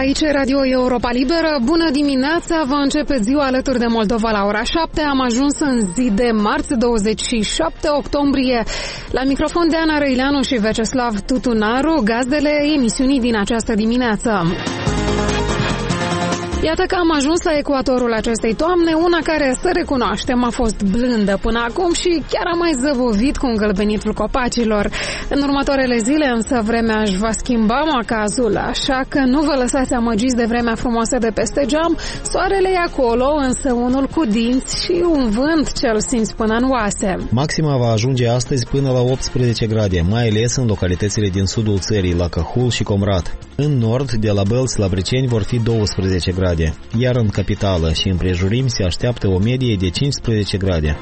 Aici Radio Europa Liberă. Bună dimineața, vă începe ziua alături de Moldova la ora 7. Am ajuns în zi de marți, 27 octombrie. La microfon de Ana Răileanu și Veceslav Tutunaru, gazdele emisiunii din această dimineață. Iată că am ajuns la ecuatorul acestei toamne, una care, să recunoaștem, a fost blândă până acum și chiar a mai zăvovit cu îngălbenitul copacilor. În următoarele zile însă vremea își va schimba macazul, așa că nu vă lăsați amăgiți de vremea frumoasă de peste geam. Soarele e acolo, însă unul cu dinți și un vânt ce-l simți până în oase. Maxima va ajunge astăzi până la 18 grade, mai ales în localitățile din sudul țării, la Cahul și Comrat. În nord, de la Bălți la Briceni, vor fi 12 grade, iar în capitală și împrejurimi se așteaptă o medie de 15 grade.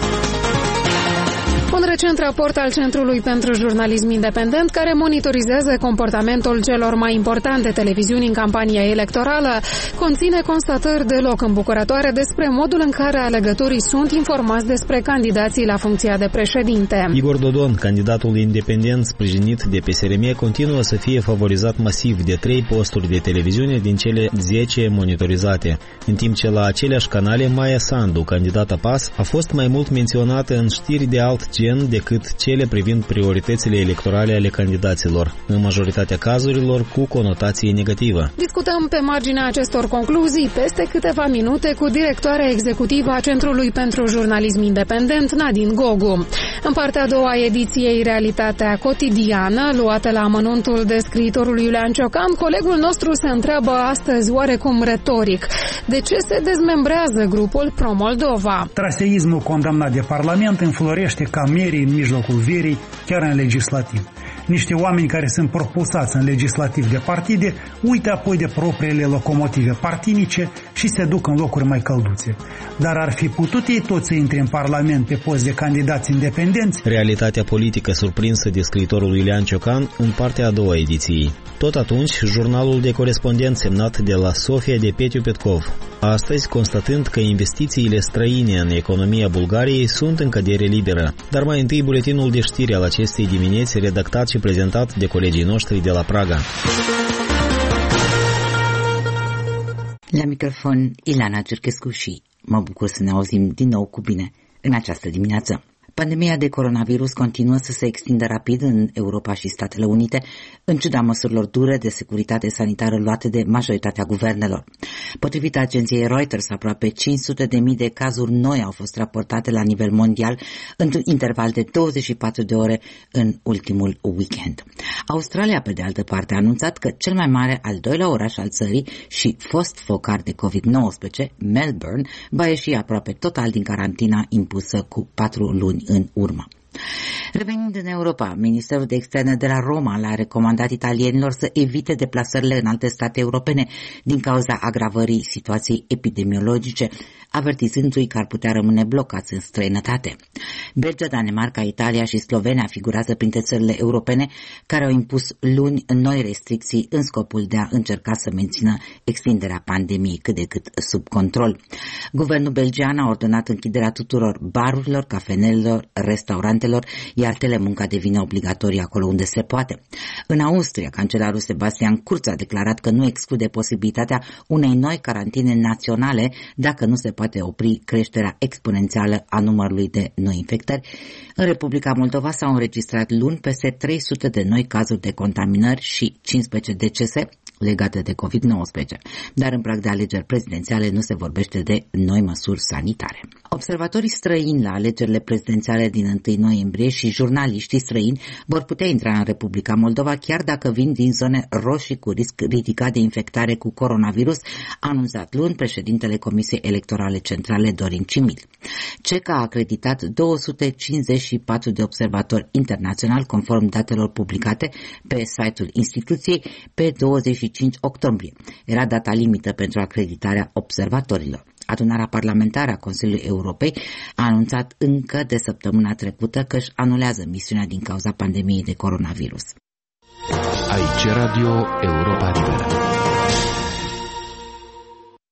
Un recent raport al Centrului pentru Jurnalism Independent, care monitorizează comportamentul celor mai importante televiziuni în campania electorală, conține constatări deloc îmbucurătoare despre modul în care alegătorii sunt informați despre candidații la funcția de președinte. Igor Dodon, candidatul independent sprijinit de PSRM, continuă să fie favorizat masiv de 3 posturi de televiziune din cele 10 monitorizate, în timp ce la aceleași canale Maia Sandu, candidata PAS, a fost mai mult menționată în știri de alt gen decât cele privind prioritățile electorale ale candidaților, în majoritatea cazurilor cu conotație negativă. Discutăm pe marginea acestor concluzii peste câteva minute cu directoarea executivă a Centrului pentru Jurnalism Independent, Nadine Gogu. În partea a doua ediției Realitatea Cotidiană, luată la amănuntul de scriitorul Iulian Ciocan, colegul nostru se întreabă astăzi oarecum retoric: de ce se dezmembrează grupul Pro-Moldova? Traseismul condamnat de Parlament înflorește ca merii în mijlocul verii, chiar în legislativ. Niște oameni care sunt propulsați în legislativ de partide uită apoi de propriile locomotive partinice și se duc în locuri mai călduțe. Dar ar fi putut ei toți să intre în Parlament pe post de candidați independenți? Realitatea politică surprinsă de scriitorul Iulian Ciocan în partea a doua ediției. Tot atunci, jurnalul de corespondent semnat de la Sofia de Petiu Petkov. Astăzi, constatând că investițiile străine în economia Bulgariei sunt în cădere liberă. Dar mai întâi buletinul de știri al acestei dimineți, redactat și prezentat de colegii noștri de la Praga. La microfon, Ilana Cerchescu și mă bucur să ne auzim din nou cu bine în această dimineață. Pandemia de coronavirus continuă să se extindă rapid în Europa și Statele Unite, în ciuda măsurilor dure de securitate sanitară luate de majoritatea guvernelor. Potrivit agenției Reuters, aproape 500.000 de cazuri noi au fost raportate la nivel mondial într-un interval de 24 de ore în ultimul weekend. Australia, pe de altă parte, a anunțat că cel mai mare al doilea oraș al țării și fost focar de COVID-19, Melbourne, va ieși aproape total din carantina impusă cu 4 luni în urmă. Revenind în Europa, Ministerul de Externe de la Roma le-a recomandat italienilor să evite deplasările în alte state europene din cauza agravării situației epidemiologice, avertizându-i că ar putea rămâne blocați în străinătate. Belgia, Danemarca, Italia și Slovenia figurează printre țările europene care au impus luni noi restricții în scopul de a încerca să mențină extinderea pandemiei cât de cât sub control. Guvernul belgian a ordonat închiderea tuturor barurilor, cafenelelor, restaurantelor, iar telemunca devine obligatorie acolo unde se poate. În Austria, cancelarul Sebastian Kurz a declarat că nu exclude posibilitatea unei noi carantine naționale dacă nu se poate opri creșterea exponențială a numărului de noi infectări. În Republica Moldova s-au înregistrat luni peste 300 de noi cazuri de contaminări și 15 decese legate de COVID-19, dar în prag de alegeri prezidențiale nu se vorbește de noi măsuri sanitare. Observatorii străini la alegerile prezidențiale din 1 noiembrie și jurnaliștii străini vor putea intra în Republica Moldova chiar dacă vin din zone roșii cu risc ridicat de infectare cu coronavirus, a anunțat luni președintele Comisiei Electorale Centrale Dorin Cimil. CECA a acreditat 254 de observatori internaționali conform datelor publicate pe site-ul instituției pe 25 octombrie. Era data limită pentru acreditarea observatorilor. Adunarea parlamentară a Consiliului Europei a anunțat încă de săptămâna trecută că își anulează misiunea din cauza pandemiei de coronavirus. Aici Radio Europa Liberă.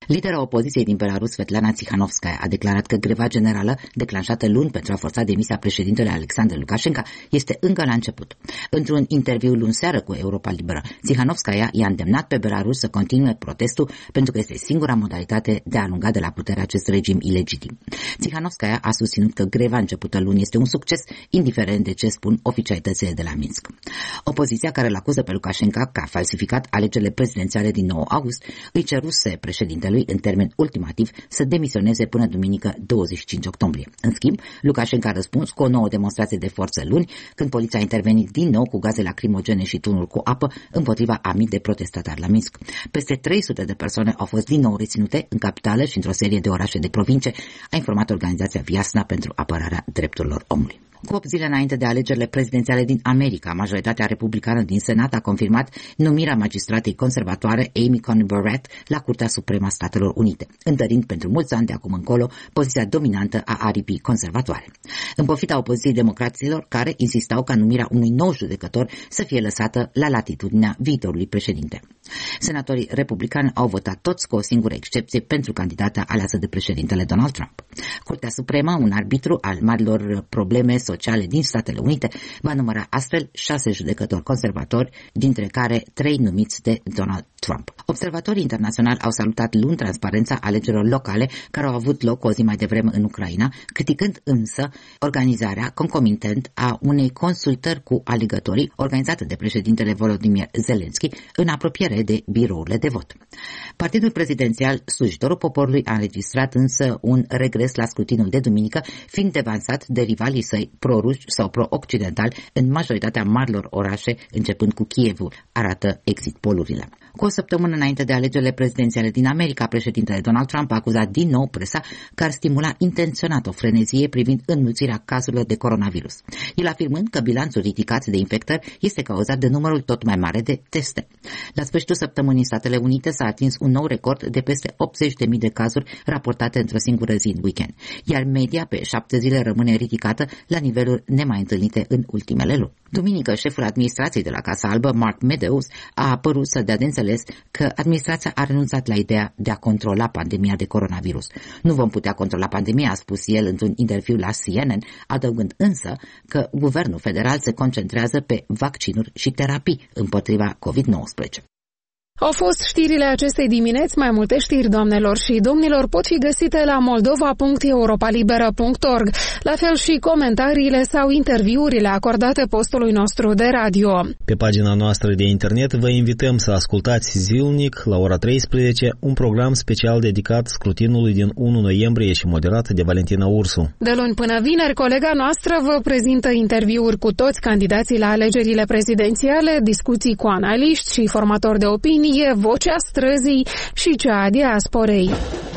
Lidera opoziției din Belarus, Svetlana Tsikhanovskaya, a declarat că greva generală declanșată luni pentru a forța demisia președintelui Alexander Lukashenko este încă la început. Într-un interviu luni seară cu Europa Liberă, Tsikhanovskaya i-a îndemnat pe Belarus să continue protestul pentru că este singura modalitate de a alunga de la putere acest regim ilegitim. Tsikhanovskaya a susținut că greva începută luni este un succes, indiferent de ce spun oficialitățile de la Minsk. Opoziția, care îl acuză pe Lukashenko că a falsificat alegerile prezidențiale din 9 august, îi ceruse președintelui în termen ultimativ să demisioneze până duminică 25 octombrie. În schimb, Lukashenko a răspuns cu o nouă demonstrație de forță luni, când poliția a intervenit din nou cu gaze lacrimogene și tunuri cu apă împotriva a mii de protestatari la Minsk. Peste 300 de persoane au fost din nou reținute în capitală și într-o serie de orașe de provincie, a informat organizația Viasna pentru apărarea drepturilor omului. Cu 8 zile înainte de alegerile prezidențiale din America, majoritatea republicană din Senat a confirmat numirea magistratei conservatoare Amy Coney Barrett la Curtea Supremă a Statelor Unite, întărind pentru mulți ani de acum încolo poziția dominantă a aripii conservatoare. În pofida opoziției democraților, care insistau ca numirea unui nou judecător să fie lăsată la latitudinea viitorului președinte. Senatorii republicani au votat toți cu o singură excepție pentru candidata aleasă de președintele Donald Trump. Curtea Supremă, un arbitru al marilor probleme sociale din Statele Unite, va număra astfel 6 judecători conservatori, dintre care 3 numiți de Donald Trump. Observatorii internaționali au salutat luni transparența alegerilor locale care au avut loc o zi mai devreme în Ucraina, criticând însă organizarea concomitent a unei consultări cu alegătorii organizată de președintele Volodymyr Zelensky în apropiere de birourile de vot. Partidul prezidențial Slujitorul Poporului a înregistrat însă un regres la scrutinul de duminică, fiind devansat de rivalii săi pro-ruși sau pro-occidentali în majoritatea marilor orașe, începând cu Kievul, arată exit polurile. Cu o săptămână înainte de alegerile prezidențiale din America, președintele Donald Trump a acuzat din nou presa că ar stimula intenționat o frenezie privind înmulțirea cazurilor de coronavirus. El afirmând că bilanțul ridicat de infectări este cauzat de numărul tot mai mare de teste. La sfârșitul săptămânii, Statele Unite s-a atins un nou record de peste 80.000 de cazuri raportate într-o singură zi în weekend, iar media pe 7 zile rămâne ridicată la niveluri nemai întâlnite în ultimele luni. Duminică, șeful administrației de la Casa Albă, Mark Meadows, a apărut să dea de înțeles că administrația a renunțat la ideea de a controla pandemia de coronavirus. Nu vom putea controla pandemia, a spus el într-un interviu la CNN, adăugând însă că guvernul federal se concentrează pe vaccinuri și terapii împotriva COVID-19. Au fost știrile acestei dimineți. Mai multe știri, doamnelor și domnilor, pot fi găsite la moldova.europalibera.org, la fel și comentariile sau interviurile acordate postului nostru de radio. Pe pagina noastră de internet vă invităm să ascultați zilnic, la ora 13, un program special dedicat scrutinului din 1 noiembrie și moderat de Valentina Ursu. De luni până vineri, colega noastră vă prezintă interviuri cu toți candidații la alegerile prezidențiale, discuții cu analiști și formatori de opinii, vocea străzii și cea a diasporei.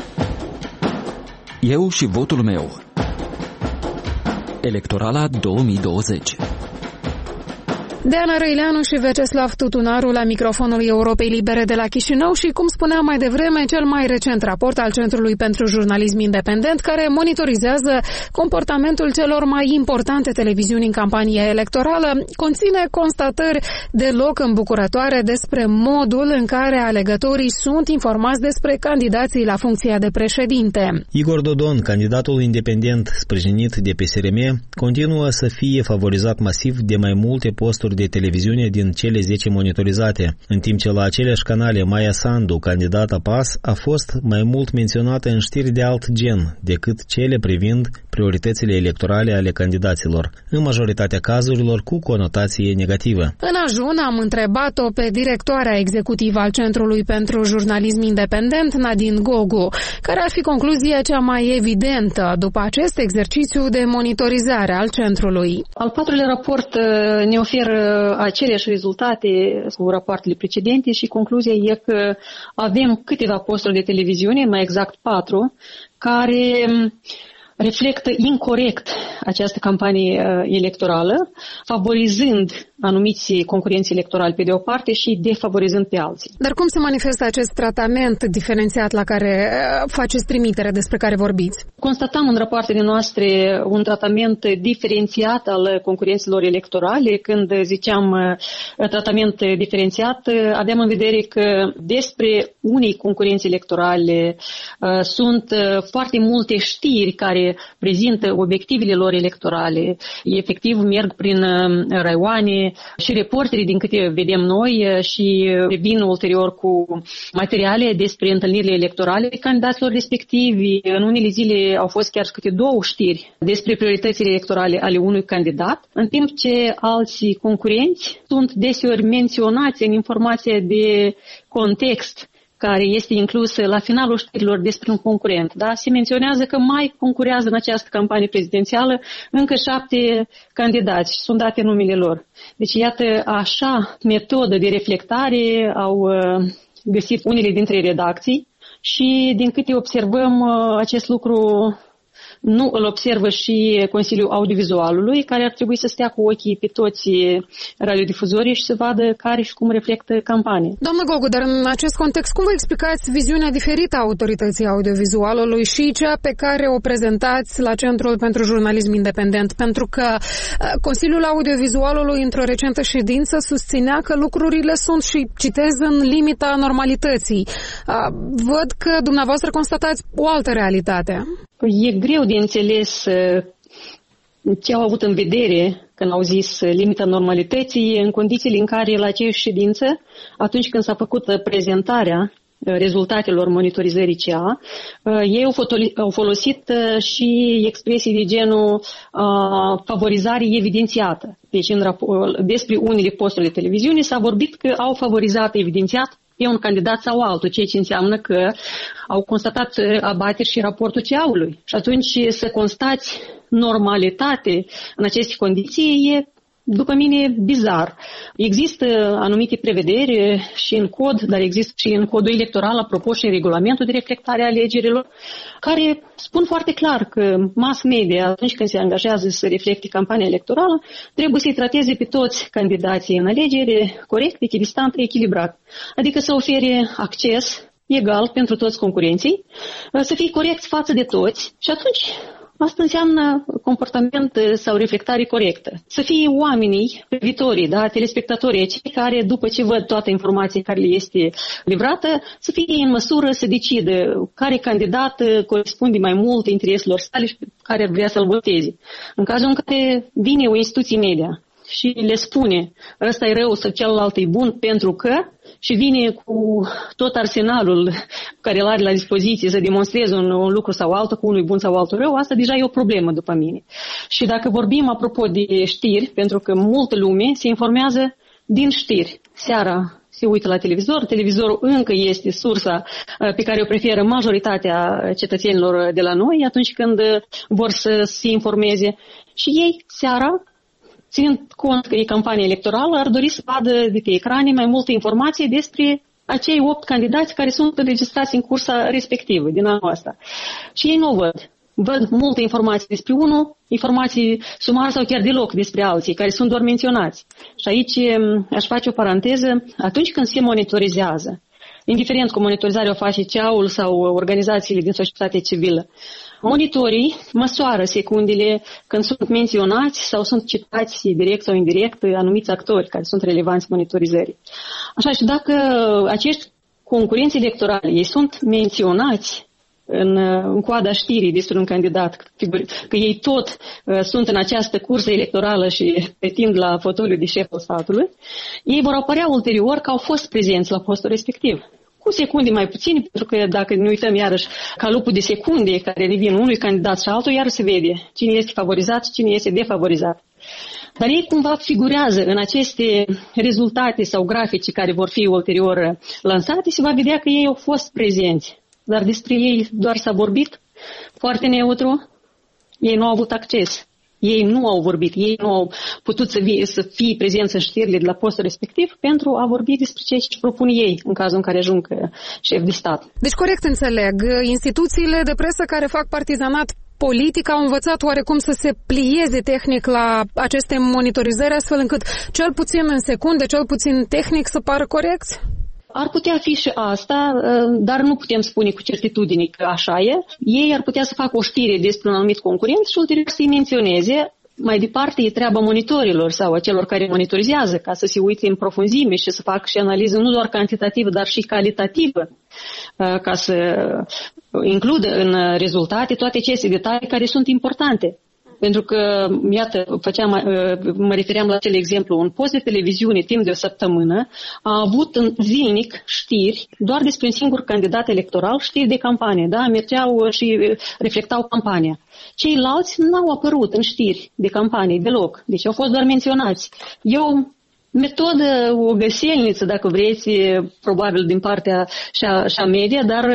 Eu și votul meu. Electorala 2020. Deana Răileanu și Veceslav Tutunaru la microfonul Europei Libere de la Chișinău și, cum spuneam mai devreme, cel mai recent raport al Centrului pentru Jurnalism Independent, care monitorizează comportamentul celor mai importante televiziuni în campania electorală, conține constatări deloc îmbucurătoare despre modul în care alegătorii sunt informați despre candidații la funcția de președinte. Igor Dodon, candidatul independent sprijinit de PSRM, continuă să fie favorizat masiv de mai multe posturi de televiziune din cele 10 monitorizate, în timp ce la aceleași canale Maia Sandu, candidata PAS, a fost mai mult menționată în știri de alt gen decât cele privind prioritățile electorale ale candidaților, în majoritatea cazurilor cu conotație negativă. În ajun am întrebat-o pe directoarea executivă al Centrului pentru Jurnalism Independent, Nadine Gogu, care ar fi concluzia cea mai evidentă după acest exercițiu de monitorizare al centrului. Al patrulea raport ne oferă aceleași rezultate cu rapoartele precedente și concluzia e că avem câteva posturi de televiziune, mai exact 4, care reflectă incorect această campanie electorală, favorizând anumiți concurenți electorali pe de o parte și defavorizând pe alții. Dar cum se manifestă acest tratament diferențiat la care faceți trimitere, despre care vorbiți? Constatăm în rapoartele noastre un tratament diferențiat al concurenților electorale. Când ziceam tratament diferențiat, aveam în vedere că despre unii concurenți electorale sunt foarte multe știri care prezintă obiectivele lor electorale. Efectiv merg prin raioane și reporterii, din câte vedem noi, și vin ulterior cu materiale despre întâlnirile electorale candidaților respectivi. În unele zile au fost chiar câte 2 știri despre prioritățile electorale ale unui candidat, în timp ce alții concurenți sunt deseori menționați în informația de context care este inclusă la finalul știrilor despre un concurent. Da? Se menționează că mai concurează în această campanie prezidențială încă 7 candidați și sunt date numele lor. Deci, iată, așa metodă de reflectare au găsit unele dintre redacții și, din câte observăm, acest lucru nu îl observă și Consiliul Audiovizualului, care ar trebui să stea cu ochii pe toți radiodifuzorii și să vadă care și cum reflectă campania. Doamnă Gogu, dar în acest context, cum vă explicați viziunea diferită a autorității audiovizualului și cea pe care o prezentați la Centrul pentru Jurnalism Independent? Pentru că Consiliul Audiovizualului, într-o recentă ședință, susținea că lucrurile sunt, și citez, în limita normalității. Văd că dumneavoastră constatați o altă realitate. E greu de înțeles ce au avut în vedere când au zis limita normalității, în condițiile în care la aceeași ședință, atunci când s-a făcut prezentarea rezultatelor monitorizării CA, ei au folosit și expresii de genul favorizare evidențiată. Deci despre unele posturi de televiziune s-a vorbit că au favorizat evidențiat pe un candidat sau altul, ceea ce înseamnă că au constatat abateri și raportul CA-ului. Și atunci să constați normalitate în aceste condiții e, după mine, bizar. Există anumite prevederi și în cod, dar există și în codul electoral, apropo și în regulamentul de reflectare a alegerilor, care spun foarte clar că mass media, atunci când se angajează să reflecte campania electorală, trebuie să-i trateze pe toți candidații în alegere corect, echidistant, echilibrat. Adică să ofere acces egal pentru toți concurenții, să fie corect față de toți și atunci asta înseamnă comportament sau reflectare corectă. Să fie oamenii privitorii, da, telespectatorii, cei care, după ce văd toată informația care le este livrată, să fie în măsură să decidă care candidat corespunde mai mult intereselor sale și care ar vrea să-l voteze. În cazul în care vine o instituție media și le spune ăsta e rău sau celălalt e bun pentru că, și vine cu tot arsenalul care îl are la dispoziție să demonstreze un lucru sau altul, cu unul bun sau altul rău, asta deja e o problemă după mine. Și dacă vorbim apropo de știri, pentru că multă lume se informează din știri. Seara se uită la televizor, televizorul încă este sursa pe care o preferă majoritatea cetățenilor de la noi atunci când vor să se informeze. Și ei, seara, ținând cont că e campanie electorală, ar dori să vadă de pe ecrane mai multe informații despre acei 8 candidați care sunt înregistrați în cursa respectivă din anul ăsta. Și ei nu o văd. Văd multe informații despre unul, informații sumare sau chiar deloc despre alții, care sunt doar menționați. Și aici aș face o paranteză. Atunci când se monitorizează, indiferent că monitorizarea o face CEA-ul sau organizațiile din societate civilă, monitorii măsoară secundele când sunt menționați sau sunt citați direct sau indirect anumiți actori care sunt relevanți monitorizării. Așa, și dacă acești concurenți electorali, ei sunt menționați în coada știrii despre un candidat, că ei tot sunt în această cursă electorală și pretind la fotoliul de șef al statului, ei vor apărea ulterior că au fost prezenți la postul respectiv. Cu secunde mai puține, pentru că dacă ne uităm iarăși calupul de secunde care revin unui candidat și altul, iar se vede cine este favorizat și cine este defavorizat. Dar ei cumva figurează în aceste rezultate sau grafice care vor fi ulterior lansate, se va vedea că ei au fost prezenți. Dar despre ei doar s-a vorbit foarte neutru, ei nu au avut acces. Ei nu au vorbit, ei nu au putut să fie prezenți în știrile de la postul respectiv pentru a vorbi despre ceea ce propun ei în cazul în care ajung șef de stat. Deci corect înțeleg, instituțiile de presă care fac partizanat politic au învățat oarecum să se plieze tehnic la aceste monitorizări, astfel încât cel puțin în secunde, cel puțin tehnic să pară corecți? Ar putea fi și asta, dar nu putem spune cu certitudine că așa e. Ei ar putea să facă o știre despre un anumit concurent și ulterior să-i menționeze. Mai departe e treaba monitorilor sau a celor care monitorizează ca să se uite în profunzime și să facă și analiză nu doar cantitativă, dar și calitativă, ca să includă în rezultate toate aceste detalii care sunt importante. Pentru că, iată, mă refeream la acel exemplu, un post de televiziune timp de o săptămână a avut zilnic știri doar despre un singur candidat electoral, știri de campanie, da? Mergeau și reflectau campania. Ceilalți n-au apărut în știri de campanie deloc, deci au fost doar menționați. Metodă, o găselniță, dacă vreți, probabil din partea și a media, dar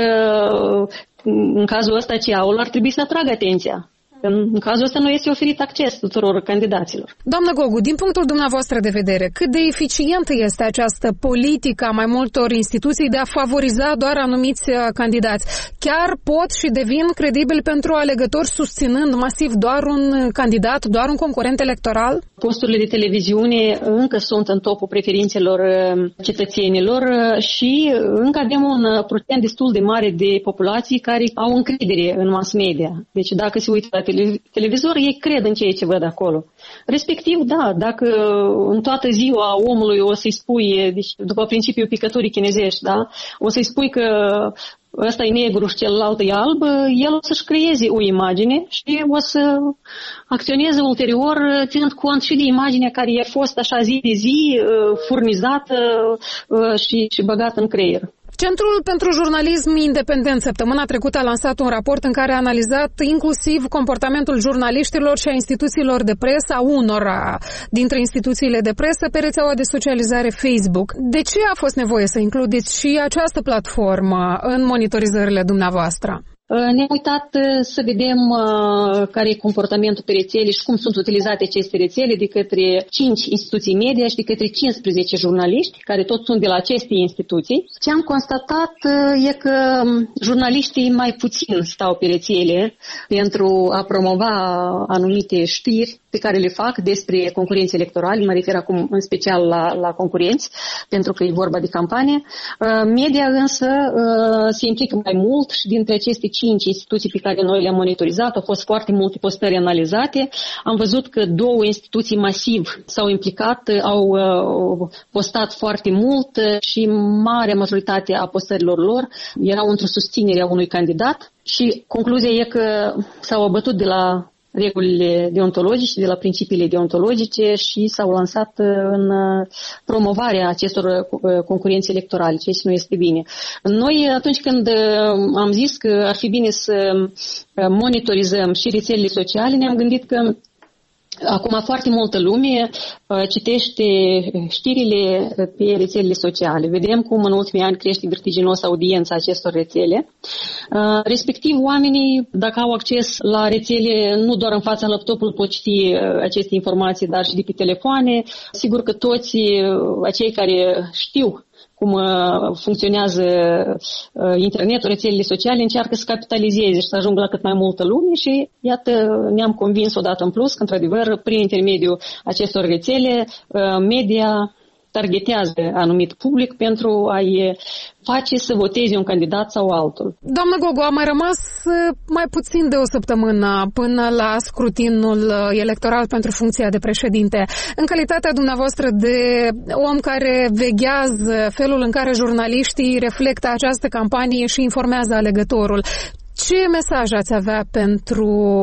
în cazul ăsta CEA-ul ar trebui să atragă atenția. În cazul ăsta nu este oferit acces tuturor candidaților. Doamnă Gogu, din punctul dumneavoastră de vedere, cât de eficientă este această politică a mai multor instituții de a favoriza doar anumiți candidați? Chiar pot și devin credibili pentru alegători susținând masiv doar un candidat, doar un concurent electoral? Posturile de televiziune încă sunt în topul preferințelor cetățenilor și încă avem un procent destul de mare de populații care au încredere în mass media. Deci dacă se uită la televizor, ei cred în ceea ce văd acolo. Respectiv, da, dacă în toată ziua omului o să-i spui, deci după principiul picăturii chinezești, da, o să-i spui că ăsta e negru și celălalt e alb, el o să-și creeze o imagine și o să acționeze ulterior ținând cont și de imaginea care i-a fost așa zi de zi furnizată și băgată în creier. Centrul pentru Jurnalism Independent săptămâna trecută a lansat un raport în care a analizat inclusiv comportamentul jurnaliștilor și a instituțiilor de presă, a unora dintre instituțiile de presă pe rețeaua de socializare Facebook. De ce a fost nevoie să includeți și această platformă în monitorizările dumneavoastră? Ne-am uitat să vedem care e comportamentul pe rețele și cum sunt utilizate aceste rețele de către 5 instituții media și de către 15 jurnaliști, care tot sunt de la aceste instituții. Ce am constatat e că jurnaliștii mai puțin stau pe rețele pentru a promova anumite știri pe care le fac despre concurenți electorali, mă refer acum în special la concurenți, pentru că e vorba de campanie. Media însă se implică mai mult și dintre aceste 5 instituții pe care noi le-am monitorizat, au fost foarte multe postări analizate. Am văzut că 2 instituții masiv s-au implicat, au postat foarte mult și marea majoritate a postărilor lor erau într-o susținere a unui candidat și concluzia e că s-au abătut de la regulile deontologice, de la principiile deontologice și s-au lansat în promovarea acestor concurenți electorale, ceea ce nu este bine. Noi, atunci când am zis că ar fi bine să monitorizăm și rețelele sociale, ne-am gândit că acum foarte multă lume citește știrile pe rețelele sociale. Vedem cum în ultimii ani crește vertiginos audiența acestor rețele. Respectiv, oamenii, dacă au acces la rețele, nu doar în fața laptopului pot citi aceste informații, dar și de pe telefoane. Sigur că toți acei care știu cum funcționează internetul, rețelele sociale, încearcă să capitalizeze și să ajungă la cât mai multă lume și iată, ne-am convins odată în plus că, într-adevăr, prin intermediul acestor rețele, media targetează anumit public pentru a-i face să voteze un candidat sau altul. Doamnă Gogu, a mai rămas mai puțin de o săptămână până la scrutinul electoral pentru funcția de președinte. În calitatea dumneavoastră de om care veghează felul în care jurnaliștii reflectă această campanie și informează alegătorul, ce mesaj ați avea pentru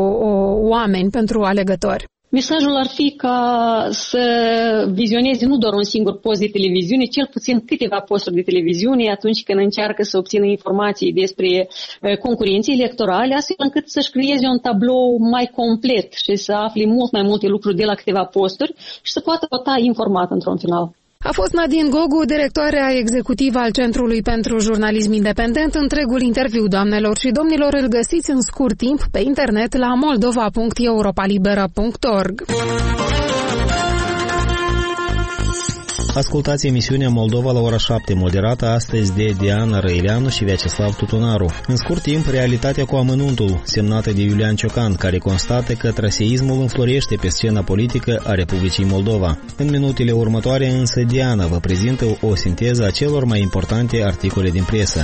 oameni, pentru alegători? Mesajul ar fi ca să vizioneze nu doar un singur post de televiziune, cel puțin câteva posturi de televiziune atunci când încearcă să obțină informații despre concurenții electorale, astfel încât să-și creeze un tablou mai complet și să afle mult mai multe lucruri de la câteva posturi și să poată vota informat într-un final. A fost Nadine Gogu, directoarea executivă al Centrului pentru Jurnalism Independent. Întregul interviu, doamnelor și domnilor, îl găsiți în scurt timp pe internet la moldova.europalibera.org. Ascultați emisiunea Moldova la ora 7, moderată astăzi de Diana Răileanu și Vyacheslav Tutunaru. În scurt timp, realitatea cu amănuntul, semnată de Iulian Ciocan, care constată că traseismul înflorește pe scena politică a Republicii Moldova. În minutele următoare, însă, Diana vă prezintă o sinteză a celor mai importante articole din presă.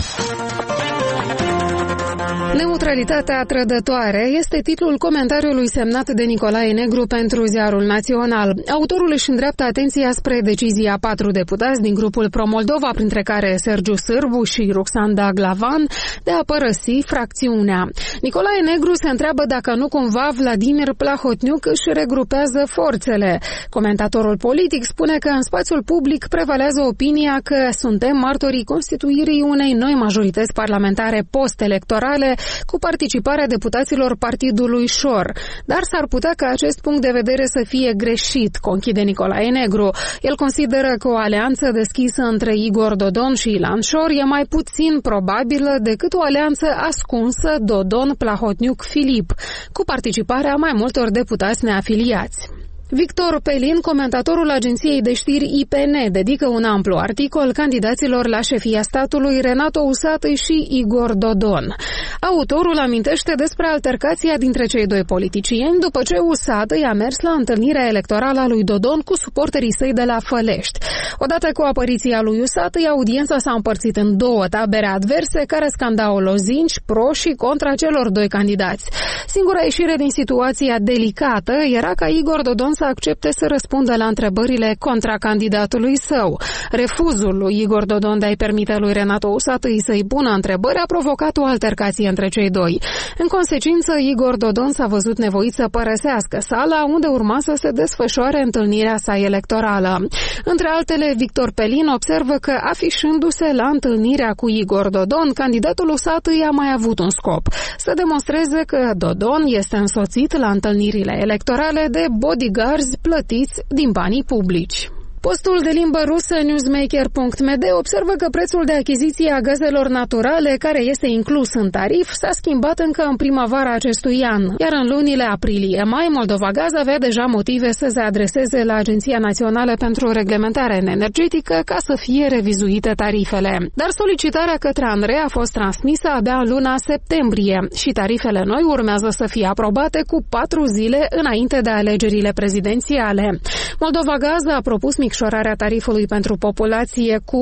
Neutralitatea trădătoare este titlul comentariului semnat de Nicolae Negru pentru Ziarul Național. Autorul își îndreaptă atenția spre decizia 4 deputați din grupul Pro-Moldova, printre care Sergiu Sârbu și Ruxanda Glavan, de a părăsi fracțiunea. Nicolae Negru se întreabă dacă nu cumva Vladimir Plahotniuc își regrupează forțele. Comentatorul politic spune că în spațiul public prevalează opinia că suntem martorii constituirii unei noi majorități parlamentare post-electorale cu participarea deputaților partidului Șor. Dar s-ar putea ca acest punct de vedere să fie greșit, conchide Nicolae Negru. El consideră că o alianță deschisă între Igor Dodon și Ilan Șor e mai puțin probabilă decât o alianță ascunsă Dodon-Plahotniuc-Filip, cu participarea mai multor deputați neafiliați. Victor Pelin, comentatorul agenției de știri IPN, dedică un amplu articol candidaților la șefia statului Renato Usatăi și Igor Dodon. Autorul amintește despre altercația dintre cei doi politicieni după ce Usatăi a mers la întâlnirea electorală a lui Dodon cu suporterii săi de la Fălești. Odată cu apariția lui Usatăi, audiența s-a împărțit în două tabere adverse care scandau lozinci pro și contra celor doi candidați. Singura ieșire din situația delicată era ca Igor Dodon să accepte să răspundă la întrebările contra candidatului său. Refuzul lui Igor Dodon de a-i permite lui Renato Usatăi să-i pună întrebări a provocat o altercație între cei doi. În consecință, Igor Dodon s-a văzut nevoit să părăsească sala unde urma să se desfășoare întâlnirea sa electorală. Între altele, Victor Pelin observă că, afișându-se la întâlnirea cu Igor Dodon, candidatul Usatăi a mai avut un scop: să demonstreze că Dodon este însoțit la întâlnirile electorale de bodyguards plătiți din banii publici. Postul de limbă rusă Newsmaker.md observă că prețul de achiziție a gazelor naturale, care este inclus în tarif, s-a schimbat încă în primăvara acestui an, iar în lunile aprilie-mai, Moldova Gaz avea deja motive să se adreseze la Agenția Națională pentru Reglementare Energetică ca să fie revizuite tarifele. Dar solicitarea către ANRE a fost transmisă abia în luna septembrie și tarifele noi urmează să fie aprobate cu 4 zile înainte de alegerile prezidențiale. Moldova Gaz a propus micșorarea tarifului pentru populație cu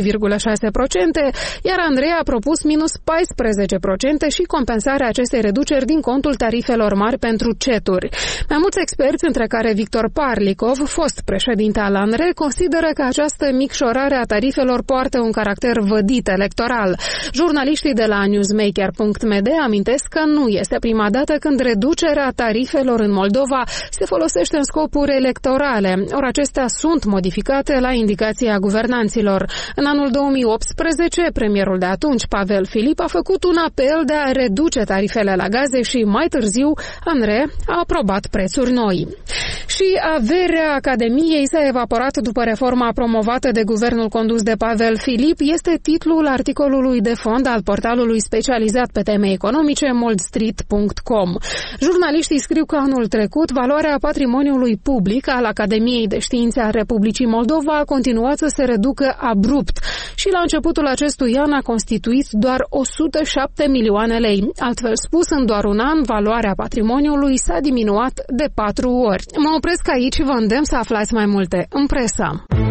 8,6%, iar Andrei a propus minus 14% și compensarea acestei reduceri din contul tarifelor mari pentru ceturi. Mai mulți experți, între care Victor Parlikov, fost președinte al ANRE, consideră că această micșorare a tarifelor poartă un caracter vădit electoral. Jurnaliștii de la Newsmaker.md amintesc că nu este prima dată când reducerea tarifelor în Moldova se folosește în scopuri electorale, ori acestea sunt modificate la indicația guvernanților. În anul 2018, premierul de atunci, Pavel Filip, a făcut un apel de a reduce tarifele la gaze și mai târziu ANRE a aprobat prețuri noi. Și averea Academiei s-a evaporat după reforma promovată de guvernul condus de Pavel Filip, este titlul articolului de fond al portalului specializat pe teme economice moldstreet.com. Jurnaliștii scriu că anul trecut valoarea patrimoniului public al Academiei de Științe a Republicii Moldova a continuat să se reducă abrupt și la începutul acestui an a constituit doar 107 milioane lei. Altfel spus, în doar un an, valoarea patrimoniului s-a diminuat de 4 ori. Mă opresc aici și vă îndemn să aflați mai multe în presă.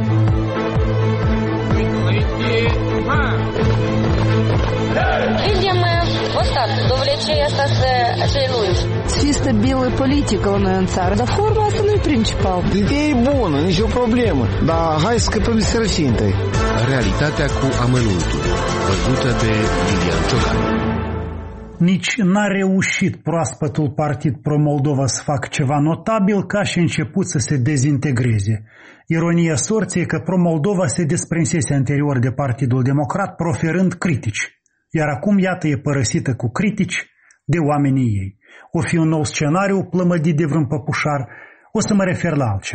Видим вот так, до увлечения целуюсь. Fi stabilă politică la noi în țară, dar forma asta nu e principal. Ideea e bună, nicio problemă, dar hai să scăpăm de sărăcie întâi. Realitatea cu amănuntul, văzută de Iulian Ciocan. Nici n-a reușit proaspătul partid Pro-Moldova să facă ceva notabil ca și început să se dezintegreze. Ironia sorții e că Pro-Moldova se desprinsese anterior de Partidul Democrat proferând critici, iar acum iată e părăsită cu critici de oamenii ei. O fi un nou scenariu plămădit de vreun păpușar, o să mă refer la altceva.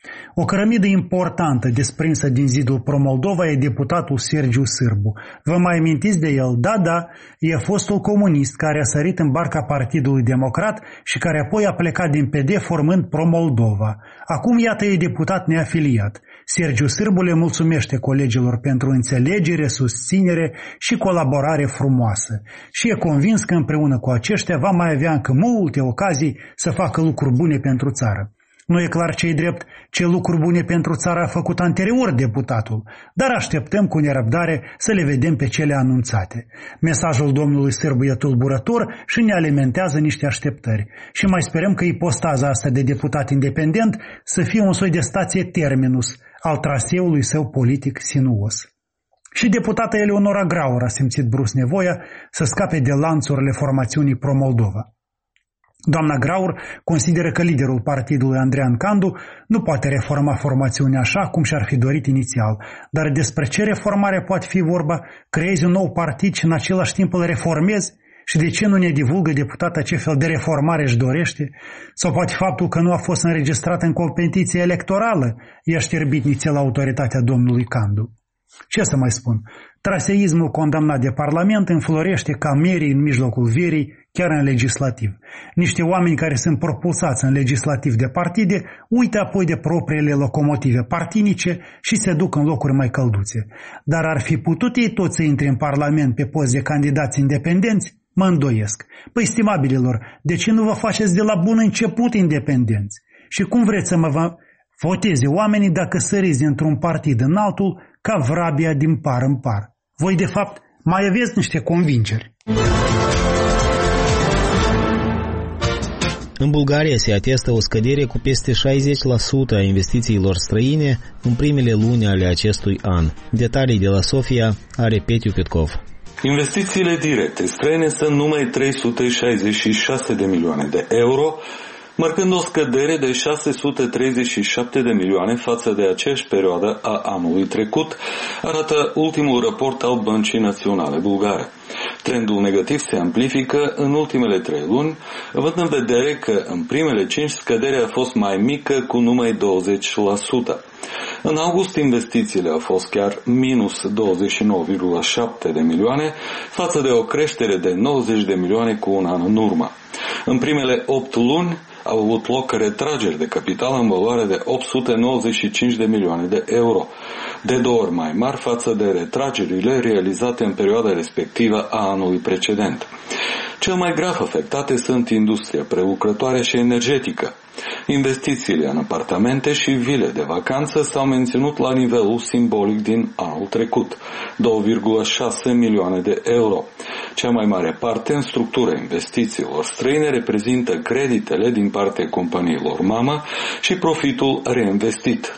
O cărămidă importantă desprinsă din zidul Pro-Moldova e deputatul Sergiu Sârbu. Vă mai amintiți de el? Da, e fostul comunist care a sărit în barca Partidului Democrat și care apoi a plecat din PD formând Pro-Moldova. Acum iată e deputat neafiliat. Sergiu Sârbu le mulțumește colegilor pentru înțelegere, susținere și colaborare frumoasă. Și e convins că împreună cu aceștia va mai avea încă multe ocazii să facă lucruri bune pentru țară. Nu e clar ce-i drept, ce lucruri bune pentru țară a făcut anterior deputatul, dar așteptăm cu nerăbdare să le vedem pe cele anunțate. Mesajul domnului Sârbu e tulburător și ne alimentează niște așteptări. Și mai sperăm că ipostaza asta de deputat independent să fie un soi de stație terminus al traseului său politic sinuos. Și deputata Eleonora Graur a simțit brusc nevoia să scape de lanțurile formațiunii Pro-Moldova. Doamna Graur consideră că liderul partidului Andrean Candu nu poate reforma formațiunea așa cum și-ar fi dorit inițial, dar despre ce reformare poate fi vorba? Creezi un nou partid și în același timp îl reformezi? Și de ce nu ne divulgă deputata ce fel de reformare își dorește? Sau poate faptul că nu a fost înregistrată în competiție electorală i-a șterbit nițel autoritatea domnului Candu? Ce să mai spun? Traseismul condamnat de Parlament înflorește ca merii în mijlocul verii, chiar în legislativ. Niște oameni care sunt propulsați în legislativ de partide uită apoi de propriile locomotive partinice și se duc în locuri mai călduțe. Dar ar fi putut ei toți să intre în Parlament pe post de candidați independenți? Mă îndoiesc. Păi, stimabililor, de ce nu vă faceți de la bun început independenți? Și cum vreți să vă voteze oamenii dacă săriți dintr-un partid în altul ca vrabia din par în par? Voi, de fapt, mai aveți niște convingeri. În Bulgaria se atestă o scădere cu peste 60% a investițiilor străine în primele luni ale acestui an. Detalii de la Sofia are Petiu Petkov. Investițiile directe străine sunt numai 366 de milioane de euro, marcând o scădere de 637 de milioane față de aceeași perioadă a anului trecut, arată ultimul raport al Băncii Naționale Bulgare. Trendul negativ se amplifică în ultimele 3 luni, având în vedere că în primele 5 scăderea a fost mai mică cu numai 20%. În august investițiile au fost chiar minus 29,7 de milioane față de o creștere de 90 de milioane cu un an în urmă. În primele 8 luni au avut loc retrageri de capital în valoare de 895 de milioane de euro, de 2 ori mai mari față de retragerile realizate în perioada respectivă a anului precedent. Cel mai grav afectate sunt industria prelucrătoare și energetică. Investițiile în apartamente și vile de vacanță s-au menținut la nivelul simbolic din anul trecut, 2,6 milioane de euro. Cea mai mare parte în structura investițiilor străine reprezintă creditele din partea companiilor mamă și profitul reinvestit,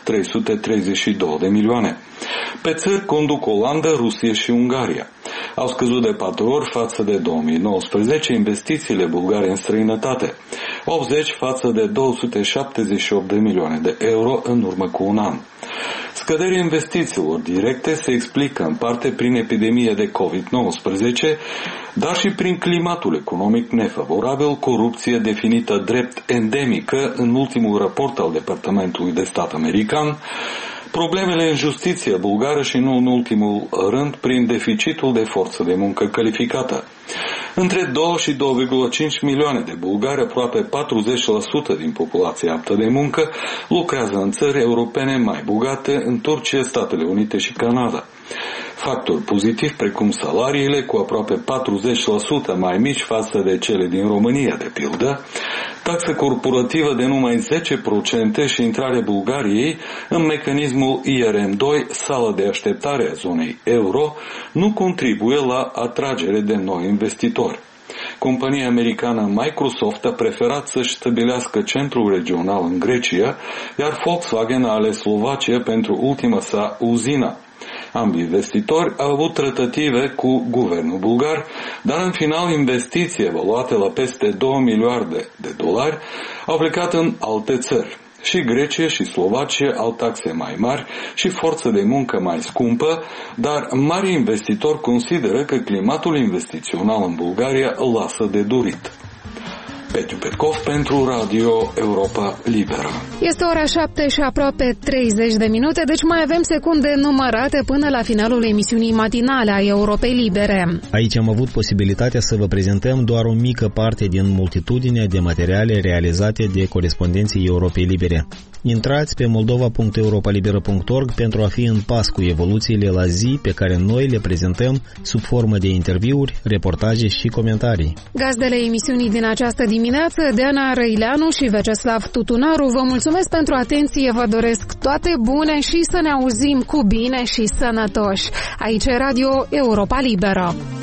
332 de milioane. Pe țări conduc Olanda, Rusia și Ungaria. Au scăzut de 4 ori față de 2019 investițiile bulgare în străinătate, 80 față de 278 de milioane de euro în urmă cu un an. Scăderea investițiilor directe se explică în parte prin epidemia de COVID-19, dar și prin climatul economic nefavorabil, corupție definită drept endemică în ultimul raport al Departamentului de Stat american, problemele în justiția bulgară și nu în ultimul rând prin deficitul de forță de muncă calificată. Între 2 și 2,5 milioane de bulgari, aproape 40% din populația aptă de muncă, lucrează în țări europene mai bogate, în Turcia, Statele Unite și Canada. Factori pozitivi precum salariile cu aproape 40% mai mici față de cele din România, de pildă, taxă corporativă de numai 10% și intrarea Bulgariei în mecanismul IRM2, sală de așteptare a zonei euro, nu contribuie la atragere de noi investitori. Compania americană Microsoft a preferat să-și stabilească centrul regional în Grecia, iar Volkswagen a ales Slovacia pentru ultima sa uzină. Ambii investitori au avut trătătive cu guvernul bulgar, dar în final investiții evaluate la peste 2 miliarde de dolari au plecat în alte țări. Și Grecia și Slovacia au taxe mai mari și forță de muncă mai scumpă, dar mari investitori consideră că climatul investițional în Bulgaria lasă de dorit. Petiu Petkov pentru Radio Europa Liberă. Este ora 7 și aproape 30 de minute, deci mai avem secunde numărate până la finalul emisiunii matinale a Europei Libere. Aici am avut posibilitatea să vă prezentăm doar o mică parte din multitudinea de materiale realizate de corespondenții Europei Libere. Intrați pe moldova.europalibera.org pentru a fi în pas cu evoluțiile la zi pe care noi le prezentăm sub formă de interviuri, reportaje și comentarii. Gazdele emisiunii din această dimineață, Deana Răileanu și Veceslav Tutunaru, vă mulțumesc pentru atenție, vă doresc toate bune și să ne auzim cu bine și sănătoși. Aici e Radio Europa Liberă.